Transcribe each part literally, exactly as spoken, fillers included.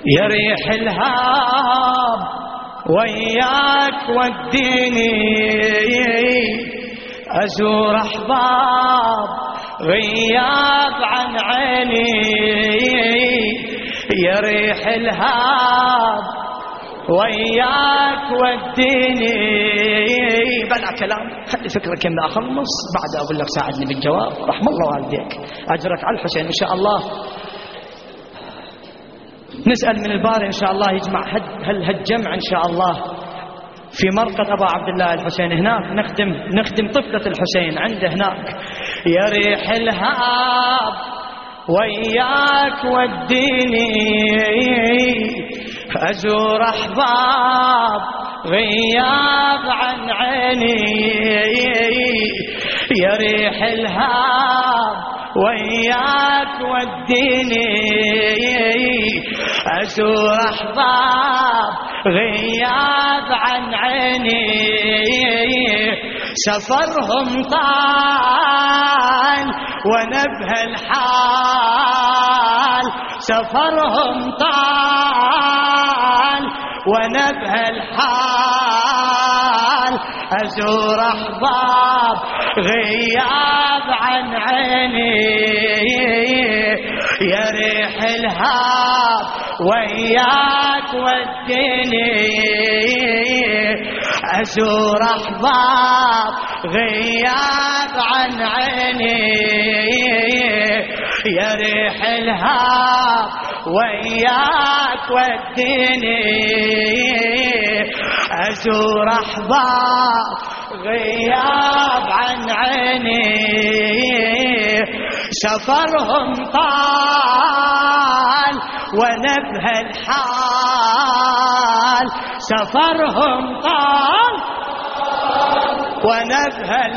يا ريح الهاب وياك وديني أزور أحباب غياب عن عيني. يا ريح الهاب وياك وديني. بلع كلام خلي فكرك يمنا أخلص بعد أقول لك ساعدني بالجواب. رحم الله والديك أجرك على الحسين إن شاء الله. نسأل من الباري إن شاء الله يجمع هل هالجمع إن شاء الله في مرقد أبا عبد الله الحسين هناك. نخدم نخدم طفلة الحسين عنده هناك. يا ريح الهاب وياك وديني أزور أحباب غياب عن عيني. يا ريح الهاب وياك وديني أزور أحباب غياب عن عيني. سفرهم طال وانا بهالحال. سفرهم طال وانا بهالحال. أزور أحباب غياب عن عيني. يا ريح الهاب وياك وديني أزور أحباب غياب عن عيني. يا ريح الهاب وياك وديني أزور أحباب غياب عن عيني. سفرهم طال وانا بهالحال. سفرهم طال وانا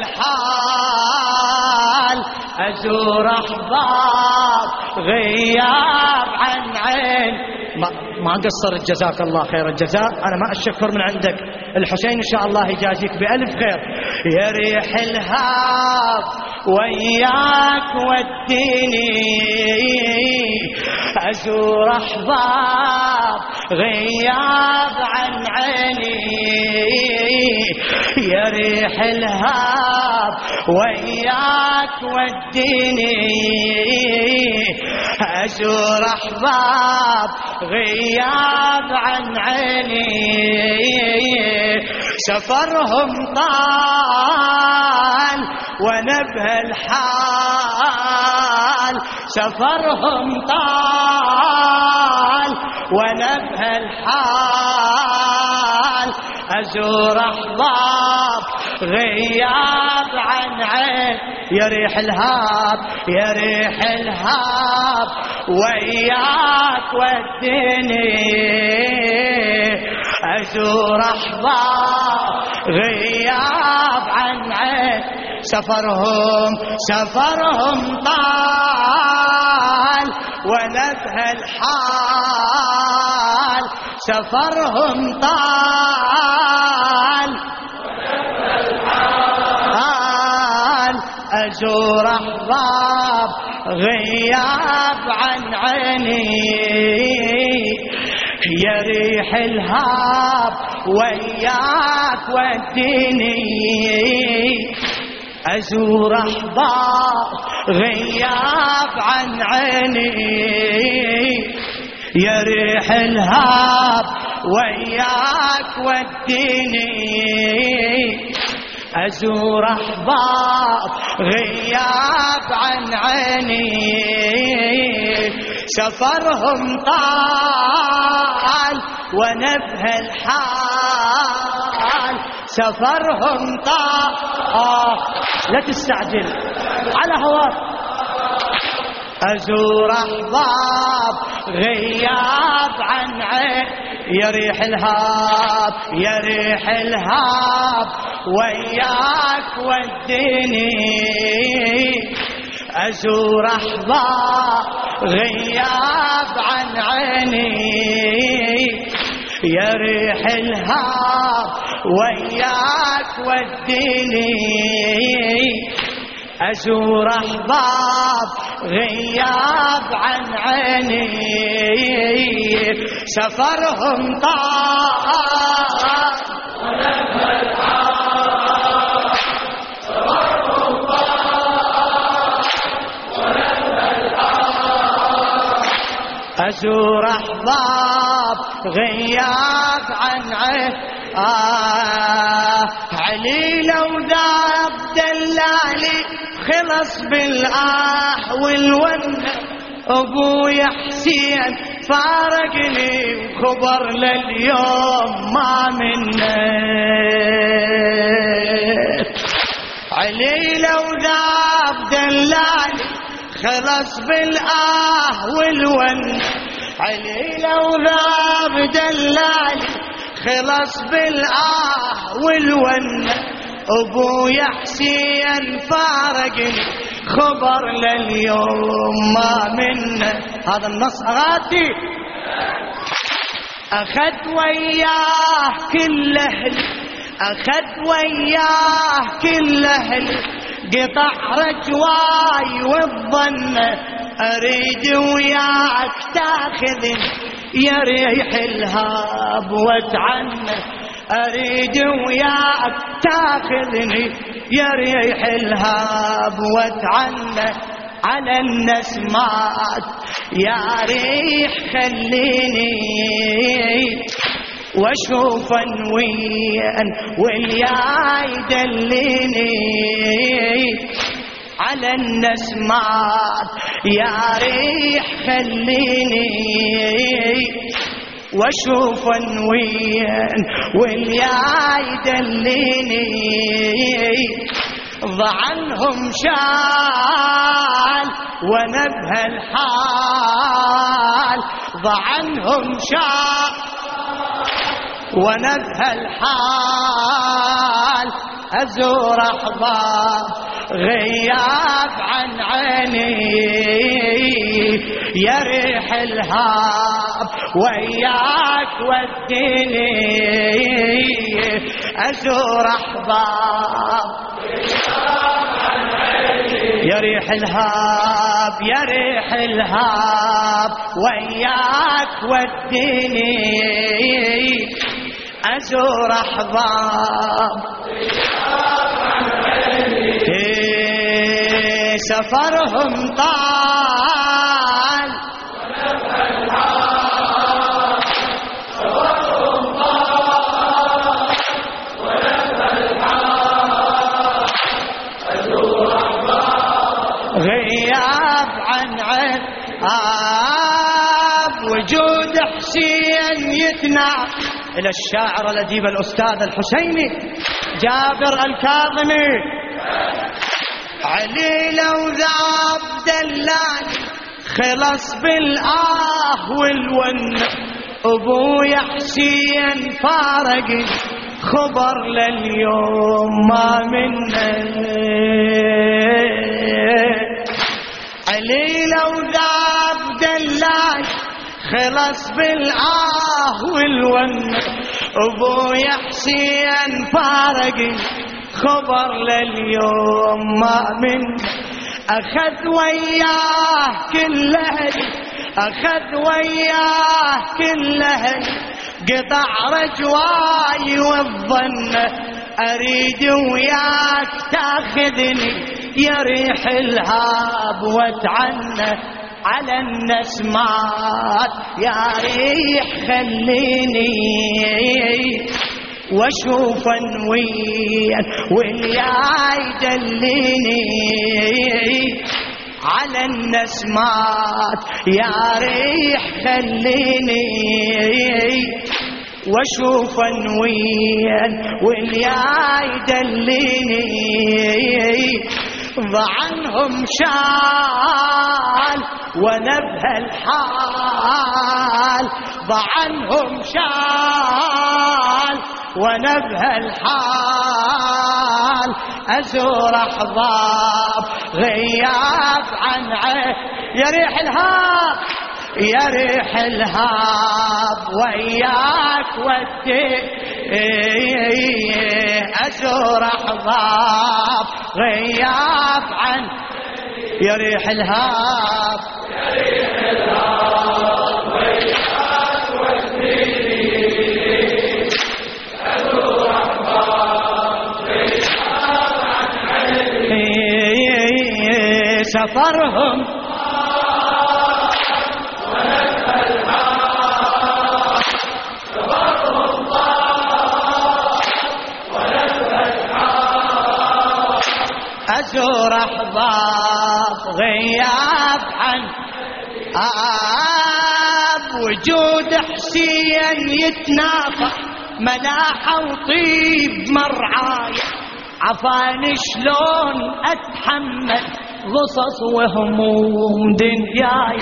بهالحال. أزور أحباب غياب عن عين. ما, ما قصرت جزاك الله خير الجزاء. أنا ما أشكر من عندك الحسين إن شاء الله يجازيك بألف خير. يا ريح الهاب وياك وديني أزور أحباب غياب عن عيني. يا ريح الهاب وياك وديني أزور أحباب غياب عن عيني. سفرهم طال وانا بهالحال. سفرهم طال وانا بهالحال. أزور أحباب غياب عن عين. يا ريح الهاب يا ريح الهاب وياك وديني أزور أحباب غياب عن عين. سفرهم سفرهم طال وانا بهالحال. سفرهم طال أزور أحباب غياب عن عيني. يا ريح الهاب وياك وديني أزور أحباب غياب عن عيني. يا ريح الهاب وياك وديني أزور أحباب غياب عن عيني. سفرهم طال وانا بهالحال. سفرهم طال آه لا تستعجل على هواك. أزور أحباب غياب عن عين. يا ريح الهاب يا ريح الهاب وياك وديني أزور أحباب غياب عن عيني. يا ريح الهاب وياك وديني أزور أحباب غياب عن عيني، سفرهم طال ولما الحار، سفرهم طال ولما الحار. أزور أحباب غياب عن عيني، آه علي لو ذاب دلالي خلص بالآه والونه، أبويا حسين فارقني وخبر لليوم ما منه. علي لو ذاب دلالي خلص بالآه والونه، علي لو ذاب دلالي خلص بالآه والونه، أبويا حسين فارقني خبر لليوم ما منه. هذا النص أغاتي. أخذ وياه كل أهل، أخذ وياه كل أهل، قطع رجواي والظن، أريد وياك تاخذني يا ريح الهاب واتعنى، أريد وياك تاخذني يا ريح الهاب واتعنى، على النسمات يا ريح خليني واشوف وين والياي دليني، على النسمات يا ريح خليني واشوف وين والياي دليني. ضعنهم شال وانا بهالحال، ضعنهم شال وانا بهالحال، ازور احباب غياب عن عيني، يا ريح الهاب وياك وديني، ازور احباب يا ريح الهاب، يا ريح الهاب وياك وديني، ازور احباب إيه سفرهم طال سفرهم طال ولما الحار، أزور أحباب غياب عن عين آب، وجود حسين يتنع. إلى الشاعر الأديب الأستاذ الحسيني جابر الكاظمي. علي لو ذاب دلالي خلص بالآه والونه، أبويا حسين فارقني خبر لليوم ما منه. علي لو ذاب دلالي خلص بالآه والونه، أبويا حسين فارقني خبر لليوم ما منه. أخذ وياه كل أهل، أخذ وياه كل أهل، قطع رجواي والظن، أريد وياك تاخذني يا ريح الهاب واتعنى، على النسمات يا ريح خليني واشوف وين والياي دليني، على النسمات يا ريح خليني واشوف وين والياي دليني. ضعنهم شال وانا بهالحال، ضعنهم شال وانا بهالحال، ازور احباب غياب عن عين، يا ريح الهاب، يا ريح الهاب وياك ودي أزور أحباب غياب عن يا ريح الهاب يا ريح الهاب وياك وديني أزور أحباب غياب عن عيني سفرهم أزور أحباب غياب عن آب وجود حسين يتنافى ملاحة وطيب مرعاية عفاني شلون أتحمل غصص وهموم دنياي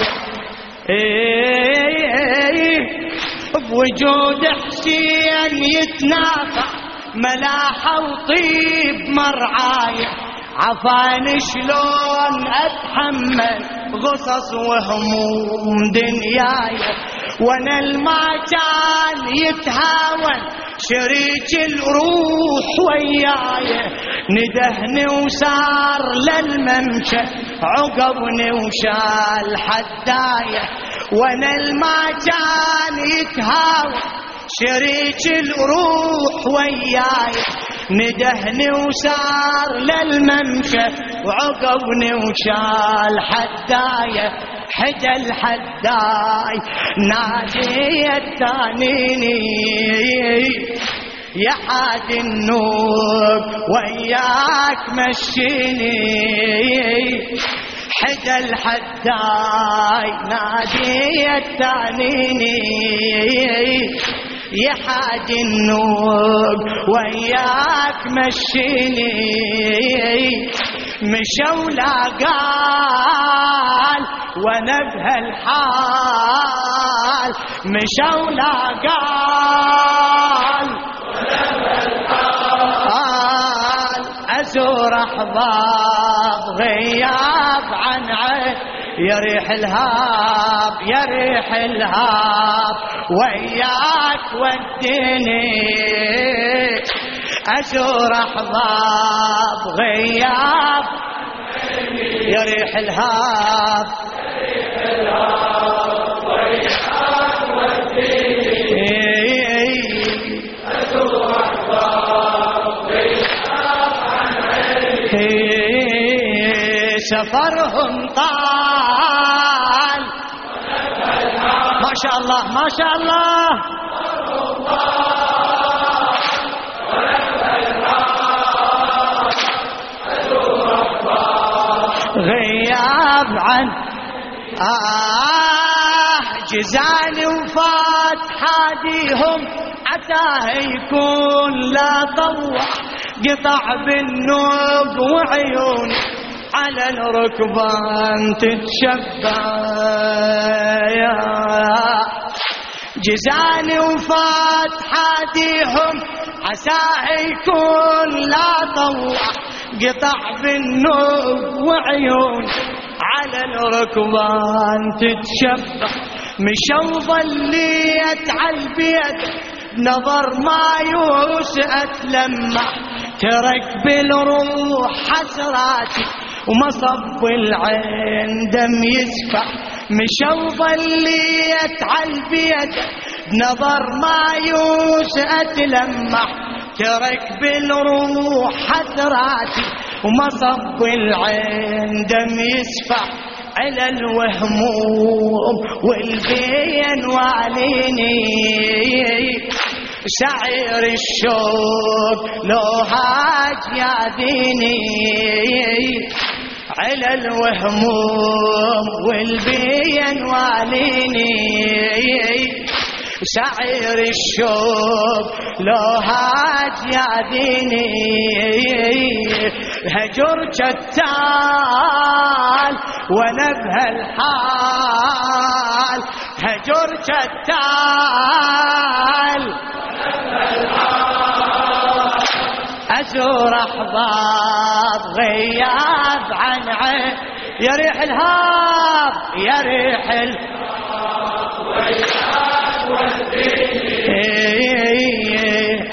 بوجود حسين يتنافى ملاحة وطيب مرعاية عفاني شلون أتحمل غصص وهموم دنياي وانا الما كان يتهاون شريك الروح وياي ندهني وسار للممشى عقبني وشال حدايا وانا الما كان يتهاون شريك الروح وياي ندهني وسار للممشى وعقبني وشال حدايا حدا الحداي نادي التانيني يا حاد النور وياك مشيني حدا الحداي نادي التانيني يا حاد النور وياك مشيني مشوا لا قال وانا بهالحال مشوا لا قال وانا بهالحال ازور احباب غياب عن عين يا ريح الهاب يا ريح الهاب وياك وديني أزور أحباب غياب يا ريح الهاب وياك وديني أزور أحباب غياب عن عيني سفرهم طال ما شاء الله ما شاء الله غياب عن آه جزاني وفات حاديهم عتاه يكون لا طوع قطع بالنوب وعيوني على الركبان تتشبع جزاني وفات حاديهم عساه يكون لا طوع قطع بالنوب وعيون على الركبان تتشبع مشوا ظليت عالبيت نظر مايوس أتلمع ترك بالروح حسراتي ومصب العين دم يسفع مشوا ظليت عالبيت نظر مايوس أتلمع ترك بالروح حسراتي ومصب العين دم يسفع على الوهموم والبين واليني سعير الشوق لو هاج يا ديني على الوهموم والبين واليني سعير الشوق لو هاج يا ديني هجر جتال وانا بهالحال هجر جتال ازور احباب غياب عن عين يا ريح الهاب يا ريح الهاب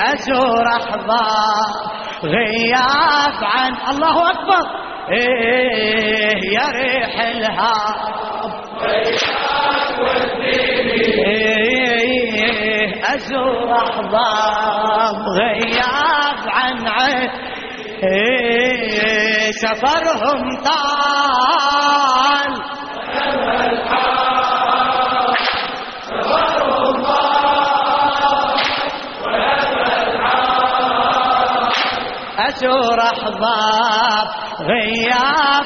أزور أحباب غياب عن الله أكبر إيه يا ريح الهاب غياب وديني إيه أزور أحباب غياب عن عين إيه سفرهم طال أزور أحباب غياب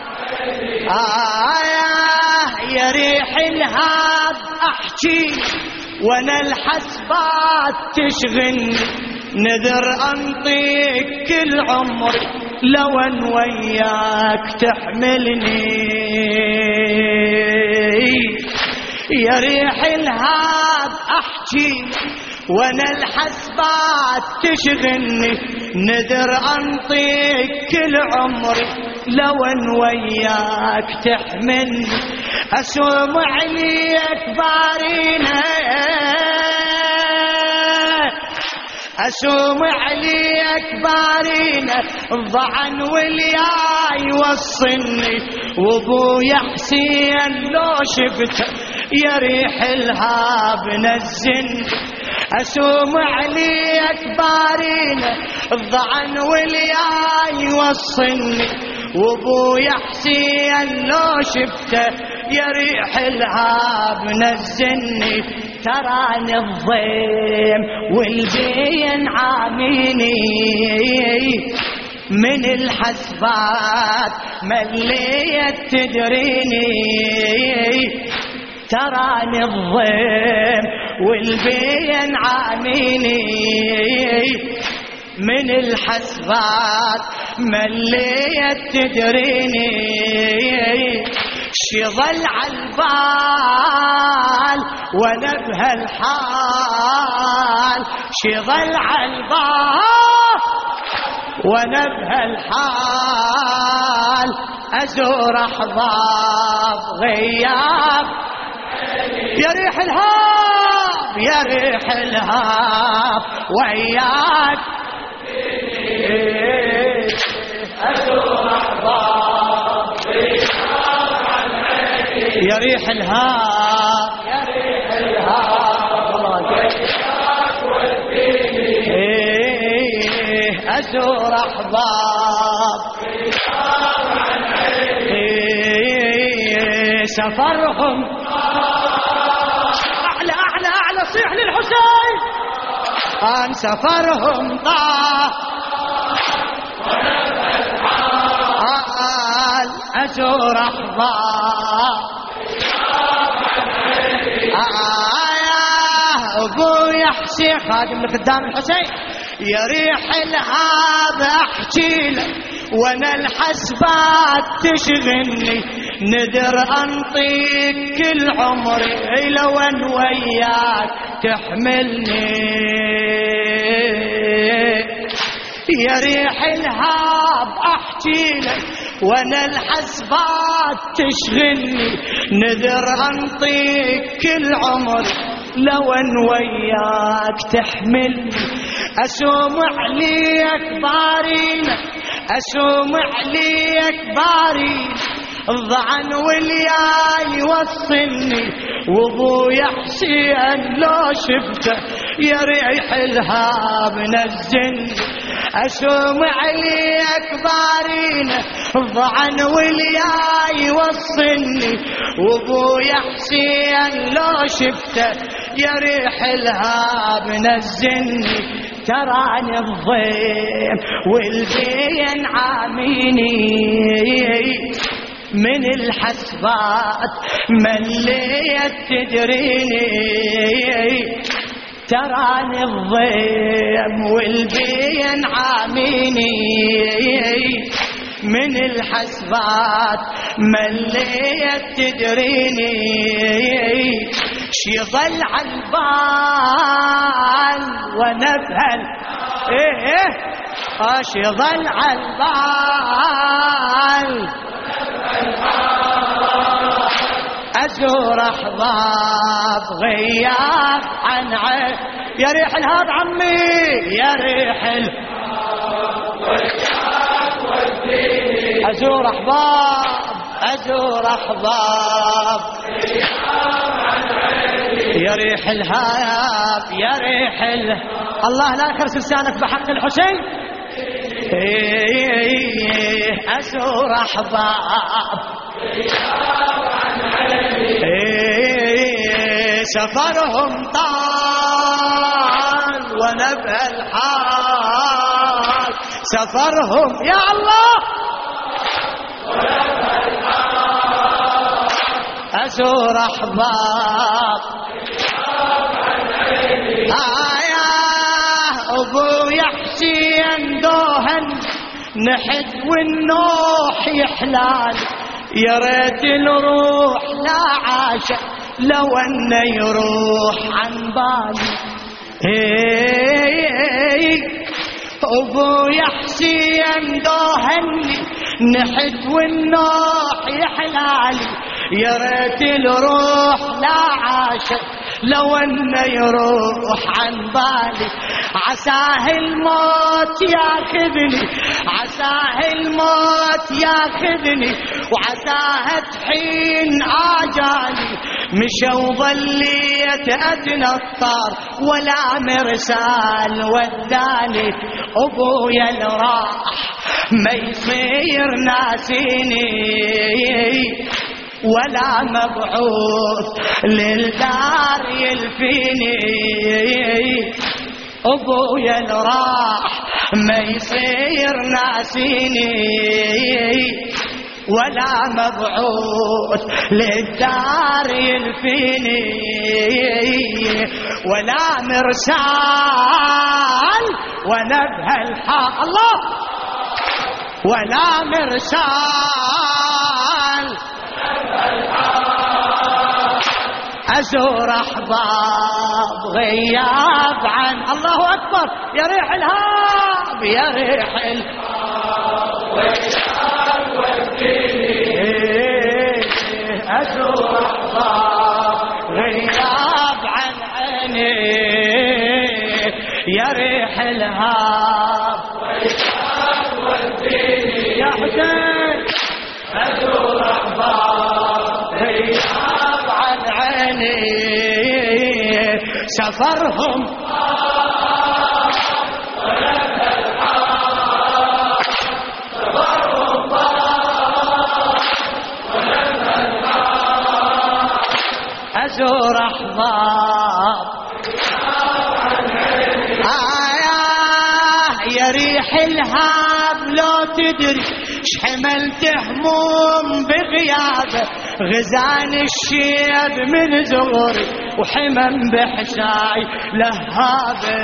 آه يا ريح الهاب أحكي وانا الحسبات تشغلني نذر أنطيك كل عمري لو ان وياك تحملني يا ريح الهاب أحكي وانا الحسبات تشغلني نذر أنطيك كل عمري لو ان وياك تحملني أسوم عليك بارينا أسوم عليك بارينا الضعن واليا يوصلني وابويا حسين لو شفته يا ريح الهاب نزلني أسوم عليك بارينا الضعن واليا يوصلني وابويا حسين لو شفته يا ريح الهاب نزلني تراني الضيم والبين عاميني من الحسبات مليت تدريني تراني الضيم والبين عاميني من الحسبات مليت تدريني شظل عالبال وانا بهالحال شظل عالبال وانا بهالحال ازور احباب غياب يا ريح الهاب يا ريح الهاب وياك أزور أحباب غياب عن عيني يا ريح الهاب يا ريح الهاب وياك وديني أزور أحباب غياب عن عيني سفرهم أعلى أعلى أعلى صيح للحسين عن سفرهم طاح قال أزور أحباب آه أبوي أحسي خادم لخدام الحسين يا ريح الهاب أحكي لك وانا الحسبات تشغلني نذر أنطيك كل عمري لو ان وياك تحملني يا ريح الهاب أحكي لك وانا الحسبات تشغلني نذر أنطيك كل عمري لو ان وياك تحملني أسوم عليك بارينا أسوم عليك بارينا الضعن واليا يوصلني وابويا حسين لو شفته يا ريح الهاب نزلني أسوم عليك بارينا الضعن واليا يوصلني وابويا حسين لو شفته يا ريح الهاب نزلني تراني الضيم والبين عاميني من الحسبات مليت تدريني تراني الضيم والبين عاميني من الحسبات مليت تدريني شيظل عالبال ونبهل ايه ايه شيظل عالبال أزور أحباب غياب عن عين. يا ريح الهاب عمي يا ريح الهاب أزور أحباب أزور أحباب يا ريح الهاب يا ريح ال... الله لا يخرس لسانك بحق الحسين. أزور أحباب سفرهم طال ونبه الحال سفرهم يا الله أزور أحباب آية أبويا حسين دوهن نحد والنوح يحلال يا ريت الروح لا عاش لو انه يروح عن بالي. ابويا حسين دوهني نحد والنوح يحلالي يا ريت الروح لا عاش لو انه يروح عن بالي. عساه الموت ياخذني عساه الموت ياخذني وعساه تحين آجالي مشى وظليت اتنطر ولا مرسال وداني. ابويا اللي راح ما يصير ناسيني ولا مبعوث للدار يلفيني. ابويا اللي راح ما يصير ناسيني ولا مبعوث للدار يلفيني ولا مرسال ونبه الحق الله ولا مرسال أزور أحباب غياب عن الله أكبر. يا ريح الهاب يا ريح الهاب غياب والديني أزور أحباب غياب عن عيني يا ريح الهاب غياب والديني يا حسين أزور أحباب غياب عن عيني سفرهم أزور أحباب آياه يا ريح الهاب لو تدري شحملت هموم بغيابه غزان الشيب من زغري وحمم بحشاي لهابه.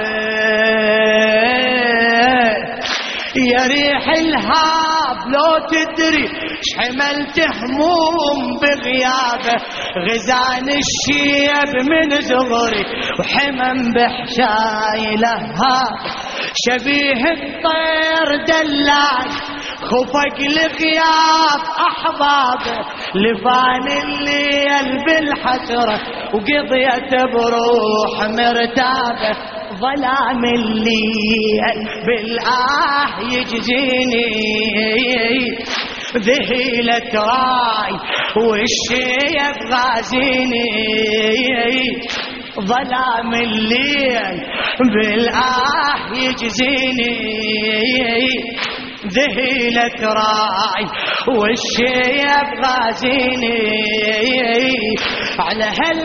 يا ريح الهاب لو تدري شحملت هموم بغيابه غزان الشيب من زغري وحمم بحشاي لهابه. شبيه الطير دلال خفق لغياب أحبابه لفان الليل بالحسرة وقضيت بروح مرتابه. ظلام الليل بالآه يجزيني ذهيلة راي والشيب غازيني. ظلام الليل بالآه يجزيني ذهيلة راي والشيب غازيني. على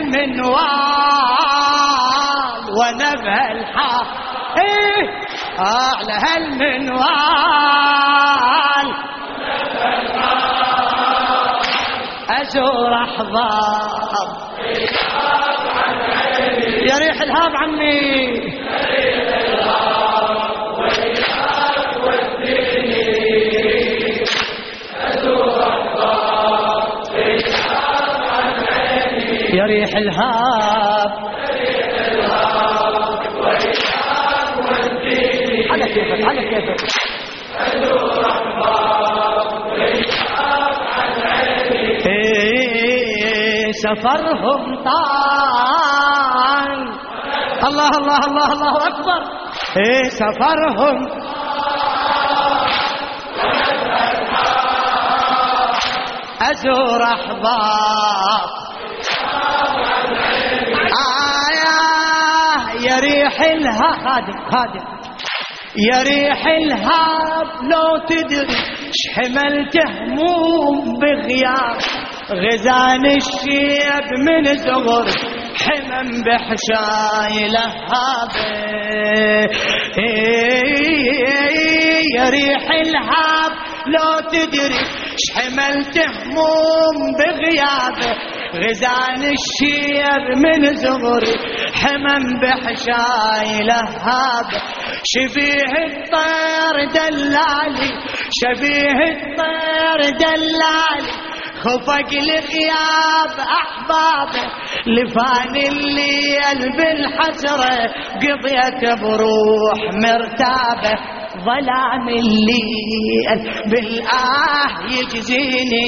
هالمنوال ونبه الحق ايه على هالمنوال أزور أحباب يا ريح الهاب عمي يا ريح الهاب على كيفك على كيفك سفرهم طال. الله الله الله الله أكبر. إيه سفرهم أزور أحباب آية يا ريح الهاب خادم خادم يا ريح الهاب لو تدري شحملت هموم بغياب غزان الشيب من زغر حمم بحشاي لهابه يا ريح الهاب لو تدري شحملت هموم بغيابه غزان الشيب من زغري حمم بحشاي لهابه شبيه الطير دلالي شبيه الطير دلالي خفق لغياب أحبابه لفان الليل بالحسرة قضيت بروح مرتابه ظلام الليل بالآه يجزيني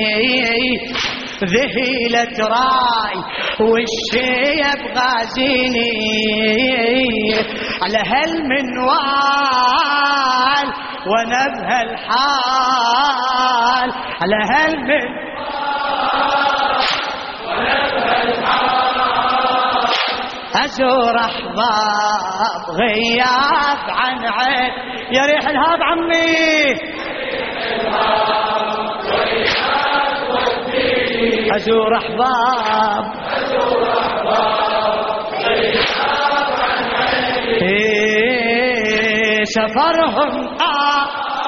ذهيلة راي والشيب غازيني على هالمنوال وانا بهالحال على هالمنوال وانا بهالحال ازور احباب غياب عن عين يا ريح الهاب عمي أزور أحباب أزور أحباب غياب عن عيني إيه سفرهم آه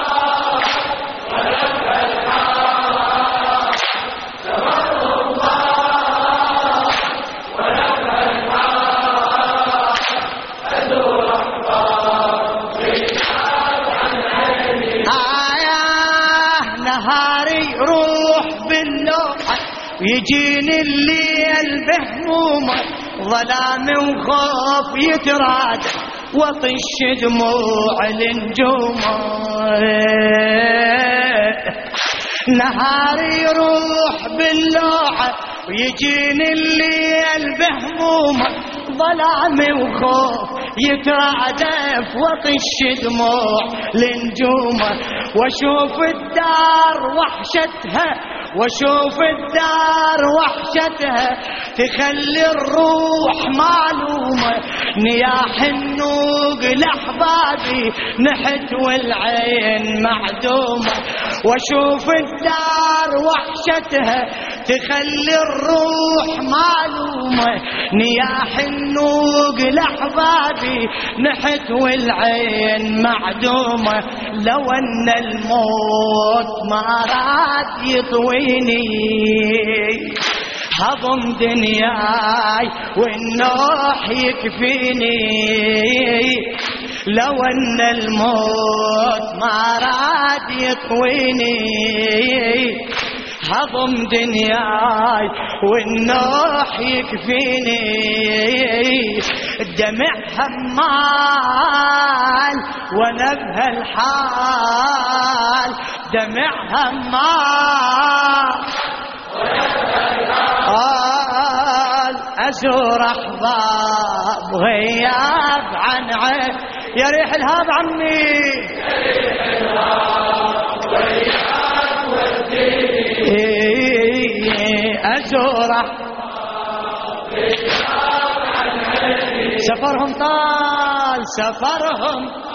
ولف الحال سفرهم آه ولف الحال أزور أحباب غياب عن عيني آية نهاري روح باللوحة يجيني الليل بهمومه ظلام وخوف يتراد وطش دموع النجومه نهاري يروح باللوعه ويجيني الليل بهمومه ظلام وخوف يترادف وطش دموع النجومه واشوف الدار وحشتها واشوف الدار وحشتها تخلي الروح معلومة نياح النوق لأحبابي نحت والعين معدومة واشوف الدار وحشتها تخلي الروح معلومة نياح النوق لأحبابي نحت والعين معدومة لو أن الموت ما راد يطويني هضم دنياي والنوح يكفيني لو أن الموت ما راد يطويني هضم دنياي والنوح يكفيني الدمع همال وانا بهالحال دمع همال قال ازور احباب غياب عن عين يا ريح الهاب عمي يا ريح الهاب غياب وديني ازور احباب غياب عن عين سفرهم طال سفرهم